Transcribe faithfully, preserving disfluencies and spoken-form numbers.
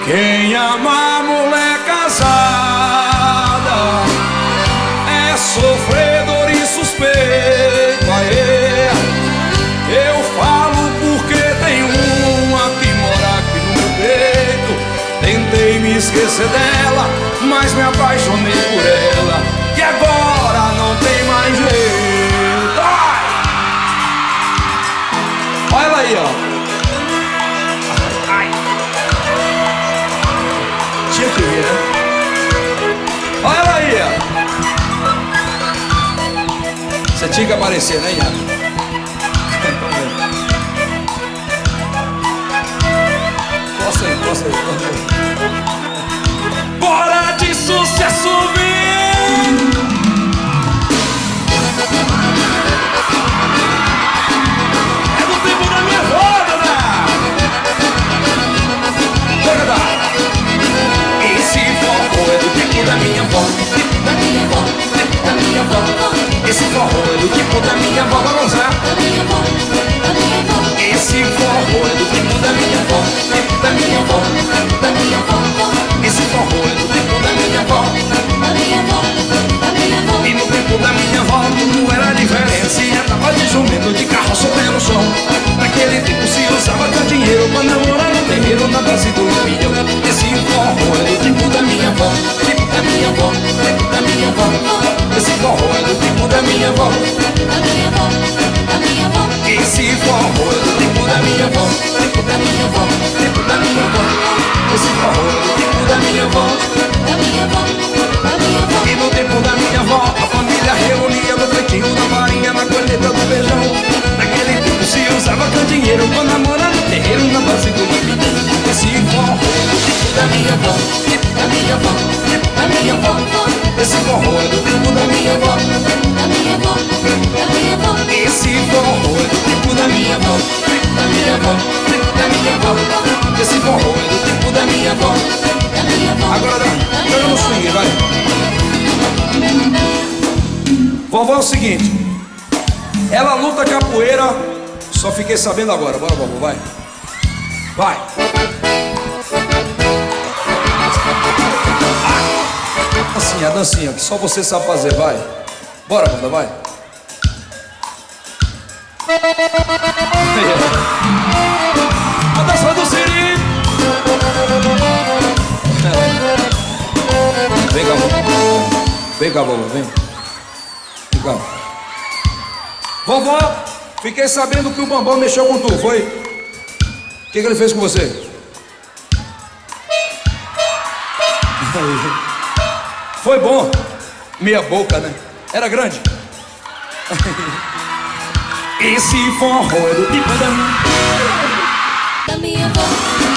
Quem ama mulher casada é sofredor e suspeito. Aê, eu falo porque tem uma que mora aqui no meu peito. Tentei me esquecer dela, mas me apaixonei por ela, e agora não tem mais jeito. Ai! Olha ela aí, ó. Ai, ai. Tinha que ver, né? Olha ela aí, ó. Você tinha que aparecer, né, Iago? Posso aí, posso aí, posso aí. Bora de sucesso, vem! É do tempo da minha avó, Dada! Dada! Esse forró é do tempo da minha avó, da minha avó, da minha avó. Esse forró é do tempo da minha avó, vamos lá. Da minha avó, da minha avó. Esse forró é do tempo da minha avó, da minha avó, da minha avó. Esse forró é do tempo da minha avó, da minha avó, da minha avó. E no tempo da minha avó tudo era diferente. Se andava de jumento, de carroça pelo chão. Naquele tempo se usava dinheiro pra namorar no terreiro, na base do lampião. Esse forró é do tempo da minha avó, tempo da minha avó, tempo da minha avó. Esse forró é do tempo da minha avó, da minha avó, da minha avó. Esse forró é do tempo da minha avó, tempo da minha avó, tempo da minha avó. Esse forró é do tempo da minha avó, da minha avó, da minha avó. E no tempo da minha avó a família reunia no cantinho da farinha, na colheita do feijão. Naquele tempo se usava candeeiro pra namorar no terreiro, na base do lampião. Esse forró é do tempo da minha avó, tempo da minha avó, tempo da minha avó. Esse forró é do tempo da minha avó, da minha avó, da minha avó. Esse forró é do tempo da minha avó, da minha avó, da minha avó. Esse forró é do tempo da minha avó, da minha avó. Agora joga no swing, vai. Vovó é o seguinte, ela luta capoeira, só fiquei sabendo agora. Bora, vovó, vai. Vai. Assim, a dancinha que só você sabe fazer, vai. Bora, banda, vai. A dança do Siri. Vem cá, vovó. Vem cá, vovó, vem. Vem cá. Vovó, fiquei sabendo que o Bambam mexeu com tu, foi? O que, que ele fez com você? Foi bom. Meia boca, né? Era grande. Esse forró é do tipo da minha, da minha avó.